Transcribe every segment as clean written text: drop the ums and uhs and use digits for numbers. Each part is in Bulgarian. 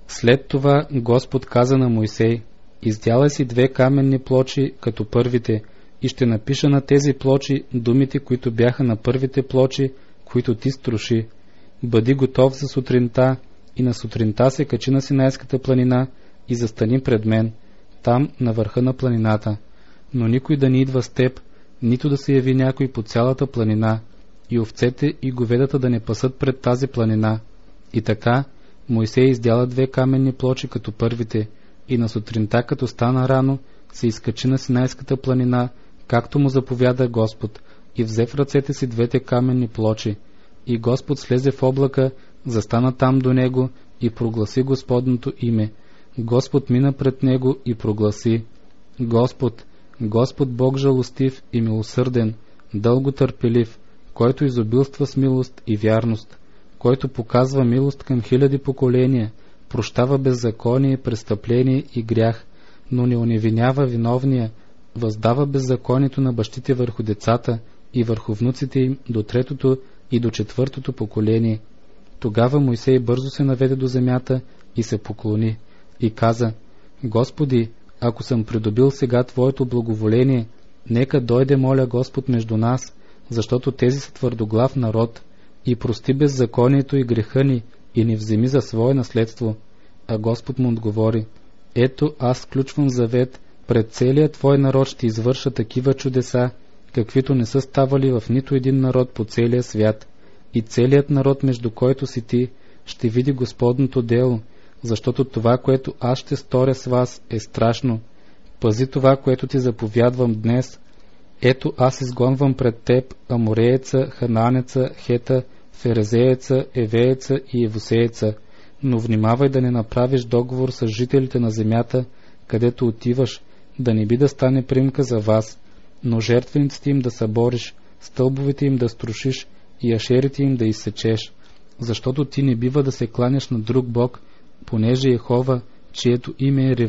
След това Господ каза на Мойсей: издялай си 2 каменни плочи като първите и ще напиша на тези плочи думите, които бяха на първите плочи, които ти струши. Бъди готов за сутринта и на сутринта се качи на Синайската планина и застани пред мен, там на върха на планината. Но никой да не идва с теб, нито да се яви някой по цялата планина, и овцете и говедата да не пасат пред тази планина. И така Мойсей издяла 2 каменни плочи като първите и на сутринта, като стана рано, се изкачи на Синайската планина, както му заповяда Господ, и взе в ръцете си 2 каменни плочи. И Господ слезе в облака, застана там до него и прогласи Господното име. Господ мина пред него и прогласи: Господ, Господ Бог жалостив и милосърден, дълго търпелив, който изобилства с милост и вярност, който показва милост към 1000 поколения, прощава беззаконие, престъпление и грях, но не оневинява виновния, въздава беззаконието на бащите върху децата и върху внуците им до 3-то и до 4-то поколение. Тогава Мойсей бързо се наведе до земята и се поклони и каза: Господи, ако съм придобил сега Твоето благоволение, нека дойде, моля Господ, между нас, защото тези са твърдоглав народ, и прости беззаконието и греха ни и ни вземи за свое наследство. А Господ му отговори: ето, аз сключвам завет, пред целият Твой народ ще извърша такива чудеса, каквито не са ставали в нито един народ по целия свят. И целият народ, между който си ти, ще види Господното дело, защото това, което аз ще сторя с вас, е страшно. Пази това, което ти заповядвам днес. Ето, аз изгонвам пред теб аморееца, хананеца, хета, ферезееца, евееца и евусееца, но внимавай да не направиш договор с жителите на земята, където отиваш, да не би да стане примка за вас, но жертвениците им да събориш, стълбовете им да струшиш и ашерите им да изсечеш, защото ти не бива да се кланяш на друг бог, понеже Йехова, чието име е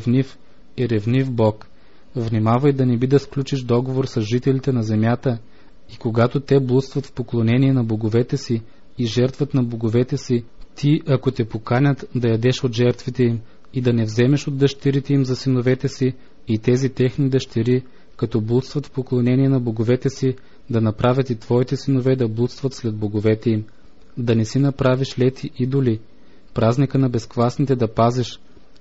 ревнив Бог. Внимавай да не би да сключиш договор с жителите на земята, и когато те блудстват в поклонение на боговете си и жертват на боговете си, ти, ако те поканят, да ядеш от жертвите им и да не вземеш от дъщерите им за синовете си, и тези техни дъщери, като блудстват в поклонение на боговете си, да направят и твоите синове да блудстват след боговете им. Да не си направиш лети идоли, празника на безквасните да пазиш,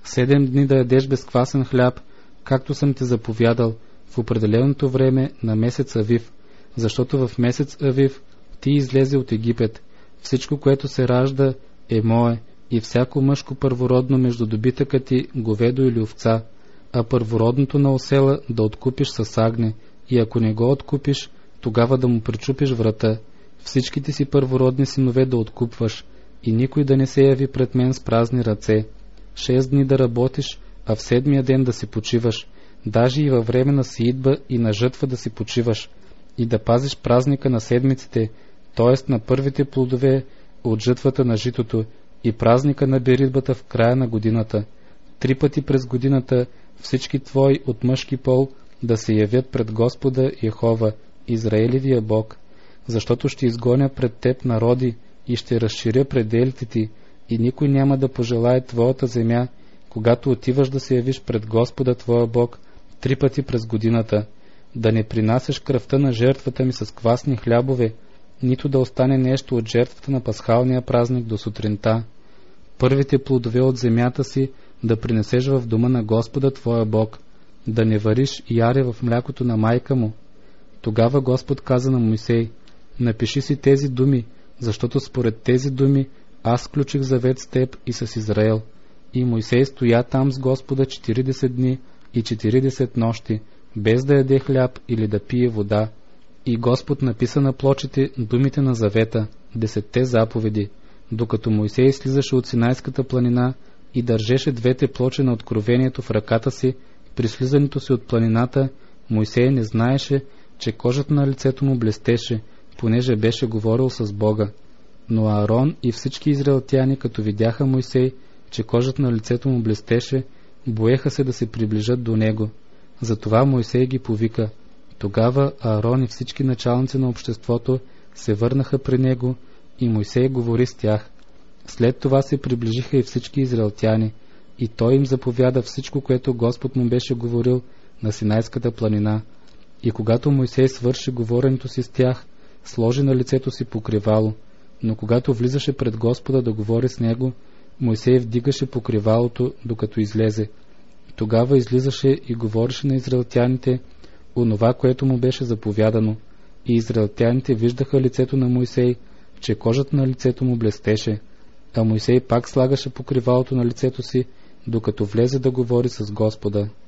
7 дни да ядеш безквасен хляб, както съм ти заповядал, в определеното време на месец Авив, защото в месец Авив ти излезе от Египет. Всичко, което се ражда, е мое, и всяко мъжко първородно между добитъка ти, говедо или овца, а първородното на осела да откупиш с агне, и ако не го откупиш, тогава да му причупиш врата. Всичките си първородни синове да откупваш, и никой да не се яви пред мен с празни ръце. 6 дни да работиш, а в 7-я ден да си почиваш, даже и във време на сеитба и на жътва да си почиваш, и да пазиш празника на седмиците, т.е. на първите плодове от жътвата на житото, и празника на беритбата в края на годината. 3 пъти през годината всички твои от мъжки пол да се явят пред Господа Йехова, Израелевия Бог, защото ще изгоня пред теб народи и ще разширя пределите ти, и никой няма да пожелае твоята земя, когато отиваш да се явиш пред Господа твоя Бог 3 пъти през годината, да не принасяш кръвта на жертвата ми с квасни хлябове, нито да остане нещо от жертвата на пасхалния празник до сутринта. Първите плодове от земята си да принесеш в дома на Господа твоя Бог, да не вариш яре в млякото на майка му. Тогава Господ каза на Мойсей: напиши си тези думи, защото според тези думи аз сключих завет с теб и с Израел. И Мойсей стоя там с Господа 40 дни и 40 нощи, без да яде хляб или да пие вода. И Господ написа на плочите думите на завета, 10 заповеди, докато Мойсей слизаше от Синайската планина и държеше 2 плочи на откровението в ръката си. При слизането си от планината Мойсей не знаеше, че кожата на лицето му блестеше, понеже беше говорил с Бога. Но Аарон и всички израелтяни, като видяха Мойсей, че кожата на лицето му блестеше, боеха се да се приближат до него. Затова Мойсей ги повика. Тогава Аарон и всички началници на обществото се върнаха при него и Мойсей говори с тях. След това се приближиха и всички израелтяни, и той им заповяда всичко, което Господ му беше говорил на Синайската планина. И когато Мойсей свърши говоренето си с тях, сложи на лицето си покривало, но когато влизаше пред Господа да говори с него, Мойсей вдигаше покривалото, докато излезе. Тогава излизаше и говореше на израелтяните онова, което му беше заповядано. И израелтяните виждаха лицето на Мойсей, че кожата на лицето му блестеше, а Мойсей пак слагаше покривалото на лицето си, докато влезе да говори с Господа.